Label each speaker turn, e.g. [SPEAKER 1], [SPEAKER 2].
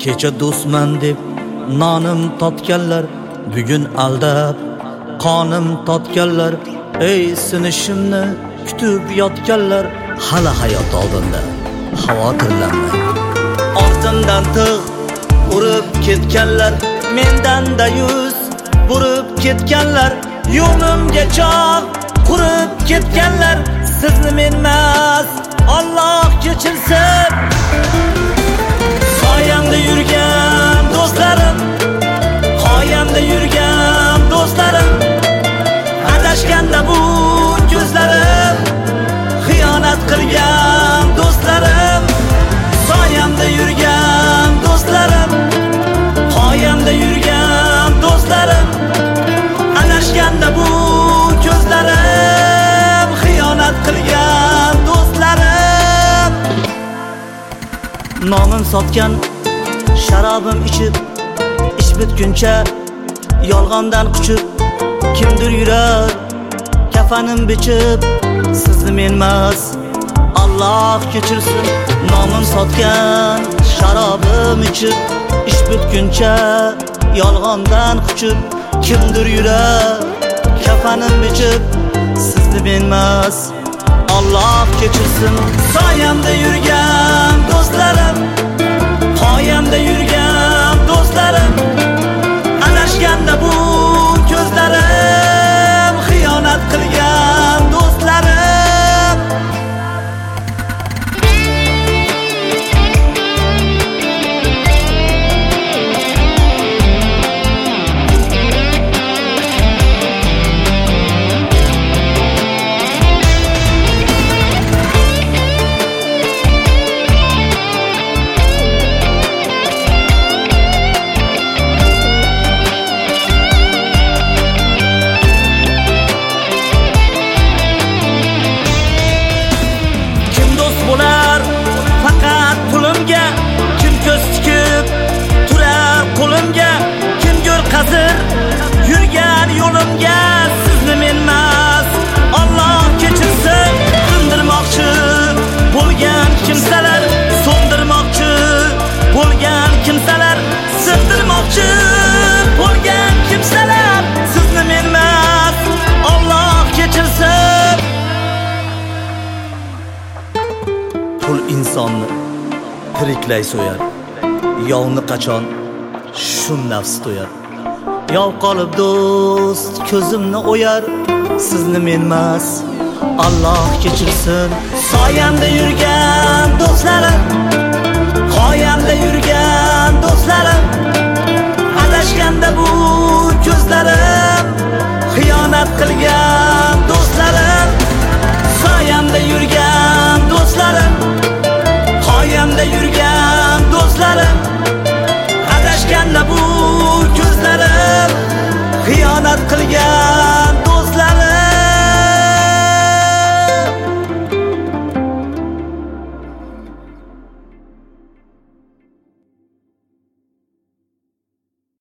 [SPEAKER 1] Kecha do'stman deb nonim totganlar, bugun aldab qonim totganlar. Ey sinishimni kutib yotganlar, hali hayot oldinda, xavotirlanmang. Ortimdan tig' urib ketganlar, mendan-da yuz burib ketganlar. Yo'limga choq qurib ketganlar, sizni men emas, Alloh kechirsin. Soyamda yurgan do'stlarim, qoyamda yurgan do'stlarim, adashganda bu ko'zlarim, xiyonat qilgan do'stlarim. Soyamda yurgan do'stlarim, qoyamda yurgan do'stlarim, adashganda bu ko'zlarim, xiyonat qilgan do'stlarim. Nomim sotgan sharobim ichib, ish bitguncha yolg'ondan quchib, kimdir yurar kafanim bichib, sizni men emas, Alloh kechirsin. Nomim sotgan sharobim ichib, ish bitguncha yolg'ondan quchib, kimdir yurar kafanim bichib, sizni men emas, Alloh kechirsin. Soyamda yurgan do'stlarim, qoyamda yurgan do'stlarim, adashganda bu ko'zlarim, xiyonat qilgan do'stlarim. Yurgan yo'limga sizni men emas, Alloh kechirsin. Sindirmoqchi bo'lgan kimsalar, so'ndirmoqchi bo'lgan kimsalar, sindirmoqchi bo'lgan kimsalar, sizni men emas, Alloh kechirsin. Pul insonni tiriklay so'yar, yovni qachon shu nafs to'yar. Yov qolib do'st ko'zimni o'yar, sizni men emas, Alloh kechirsin. Soyamda yurgan do'stlar